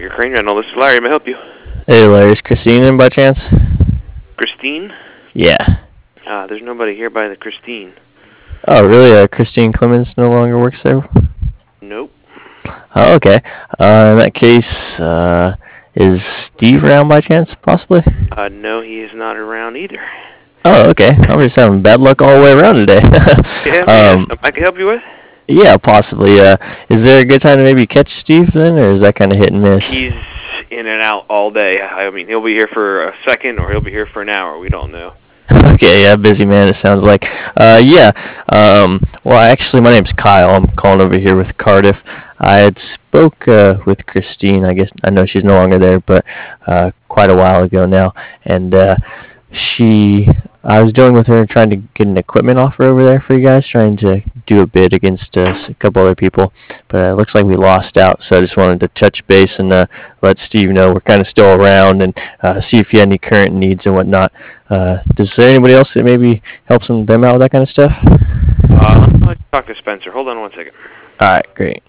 Crane Rental. This is Larry. May I help you? Hey Larry, is Christine in by chance? Christine? Yeah. There's nobody here by the Christine. Oh really? Christine Clemens no longer works there? Nope. Oh okay. In that case, is Steve around by chance, possibly? No, he is not around either. Oh okay. I'm just having bad luck all the way around today. Yeah, something I can help you with? Yeah, possibly. Is there a good time to maybe catch Steve then, or is that kind of hit and miss? He's in and out all day. I mean, he'll be here for a second or he'll be here for an hour. We don't know. Okay, yeah, busy man, it sounds like. Yeah, well, actually, my name's Kyle. I'm calling over here with Cardiff. I had spoke with Christine. I guess I know she's no longer there, but quite a while ago now. And I was dealing with her trying to get an equipment offer over there for you guys, trying to do a bid against a couple other people. But it looks like we lost out, so I just wanted to touch base and let Steve know we're kind of still around and see if you had any current needs and whatnot. Does there anybody else that maybe helps them out with that kind of stuff? I'd like to talk to Spencer. Hold on one second. All right, great.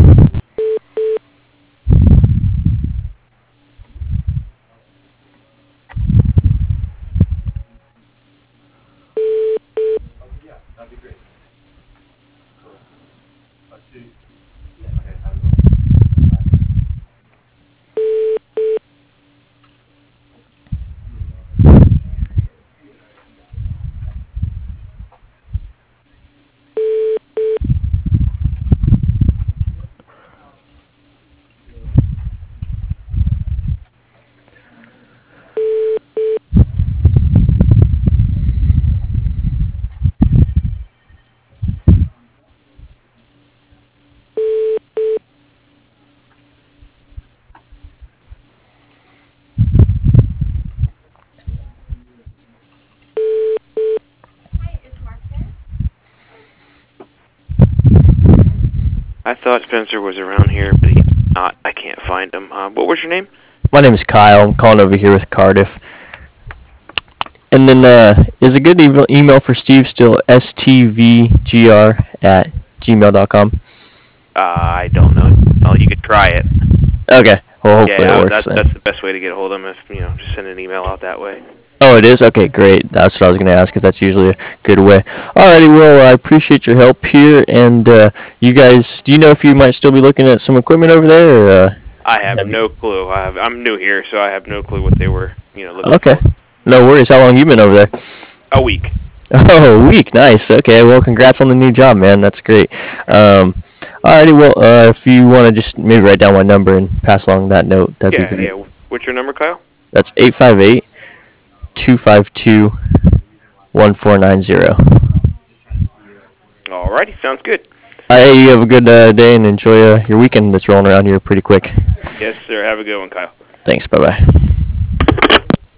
I thought Spencer was around here, but he's not. I can't find him. What was your name? My name is Kyle. I'm calling over here with Cardiff. And then is a good email for Steve still stvgr@gmail.com? I don't know. Oh, you could try it. Okay. Well, hopefully it works that's the best way to get a hold of him. If just send an email out that way. Oh, it is? Okay, great. That's what I was going to ask, because that's usually a good way. Alrighty, well, I appreciate your help here, and you guys, do you know if you might still be looking at some equipment over there? Or, I have no clue. I'm new here, so I have no clue what they were, looking okay. for. No worries. How long you been over there? A week. Oh, a week. Nice. Okay, well, congrats on the new job, man. That's great. Alrighty, well, if you want to just maybe write down my number and pass along that note, that'd be great. Yeah. What's your number, Kyle? That's 858-252-1490. Alrighty, sounds good. Hey, you have a good day and enjoy your weekend that's rolling around here pretty quick. Yes, sir. Have a good one, Kyle. Thanks. Bye-bye.